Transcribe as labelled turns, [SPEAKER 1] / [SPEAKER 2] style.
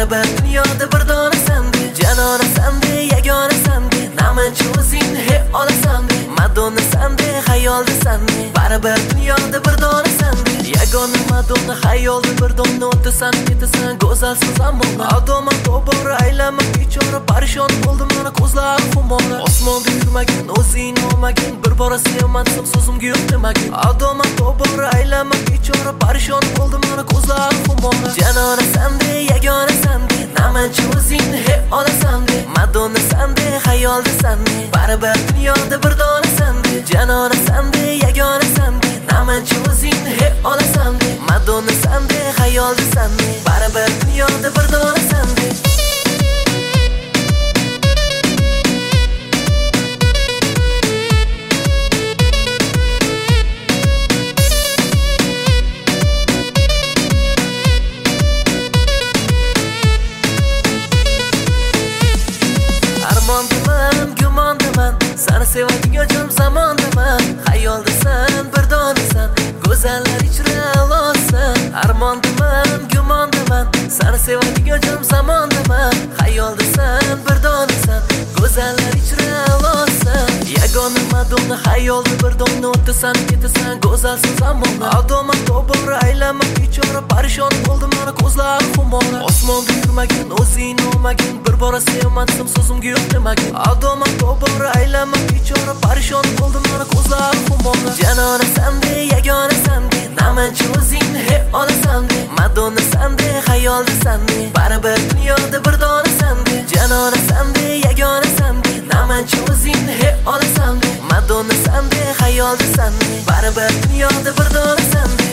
[SPEAKER 1] baribir dunyoda bir dona sandi, janona sandi, yagona sandi, namanchi o'zing he olasandi, Madonna sandi, xayolda sandi, baribir dunyoda bir dona sandi, yagona Madonna, xayolda bir dona, o'tasan ketasan go'zalsiz zamona, odam to'bor aylama bechora, parishon bo'ldim mana ko'zlarim xumora, osmonda yurmagin o'zing olmagin, bir bora sevmadim so'zimga yo'q demagin, odam to'bor aylama bechora, parishon bo'ldim mana ko'zlarim xumora, janona sandi, yagona sandi, namanchi o'zing he olasandi, Madonna sandi, xayolda sandi, baribir dunyoda bir dona sandi, janona sandi, yagona sandi, namanchi o'zing he olasandi, Madonna sandi, xayolda sandi, baribir dunyoda bir dona sandi. Armondaman, gumondaman, seni sevadigan jam zamondaman, xayoldasan, bir donasan, go'zallar ichra olsan. Armondaman, gumondaman, seni sevadigan jam zamondaman, xayoldasan, bir donasan, go'zallar ichra olsan. Yagona Madonna, xayolda bir dona, o'tasan ketasan go'zalsiz zamona, odam to'bor aylama bechora, parishon bo'ldim mana ko'zlarim xumora, osmonda yurmagin o'zing olmagin, bir bora sevmadim so'zimga yo'q demagin, odam to'bor aylama bechora, parishon bo'ldim mana ko'zlarim xumora, janona sandi, yagona sandi, namanchi o'zing he olasandi, Madonna sandi, xayolda sandi, baribir dunyoda bir dona sandi, janona sandi, yagona sandi, namanchi o'zing he olasandi, Madonna sandi, xayolda sandi, baribir dunyoda bir dona sandi.